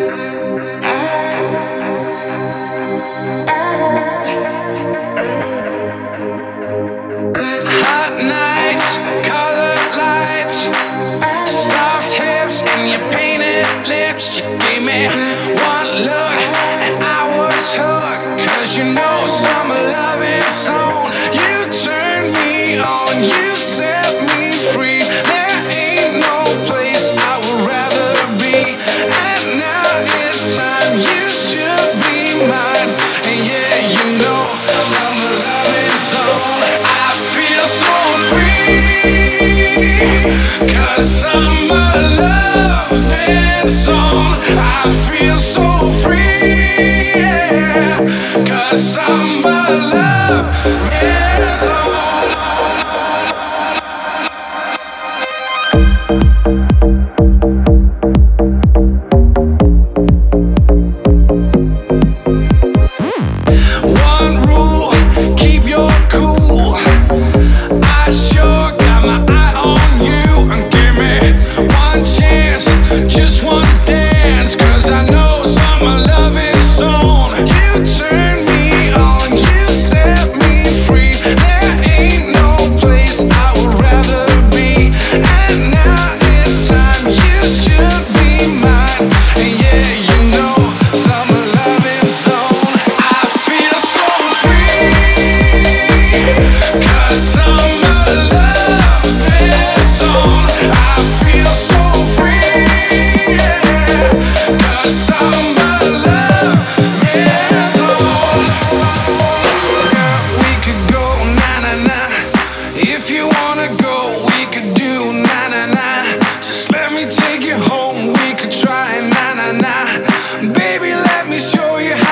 Hot nights, colored lights, soft hips and your painted lips. You gave me one look and I was hooked. 'Cause you know summer loving song. You turned me on, you set me free. There ain't no place I would rather be. And now it's time, you should be mine. And yeah, you know summer loving song. I feel so free. 'Cause summer loving song. I feel so free. Yeah. 'Cause summer loving song. One rule, keep your cool. I sure got my eye on you. And give me one chance, just one dance. 'Cause I know summer loving song. You turn me on, you set me free. There ain't no place I would rather be. And now it's time, you should be mine. And yeah, you know summer loving song. I feel so free. 'Cause summer loving song. I feel so free. Yeah. 'Cause summer loving song. Yeah, we could go na-na-na. If you wanna go, we could do na-na-na. Just let me take you home, we could try na-na-na. Baby, let me show you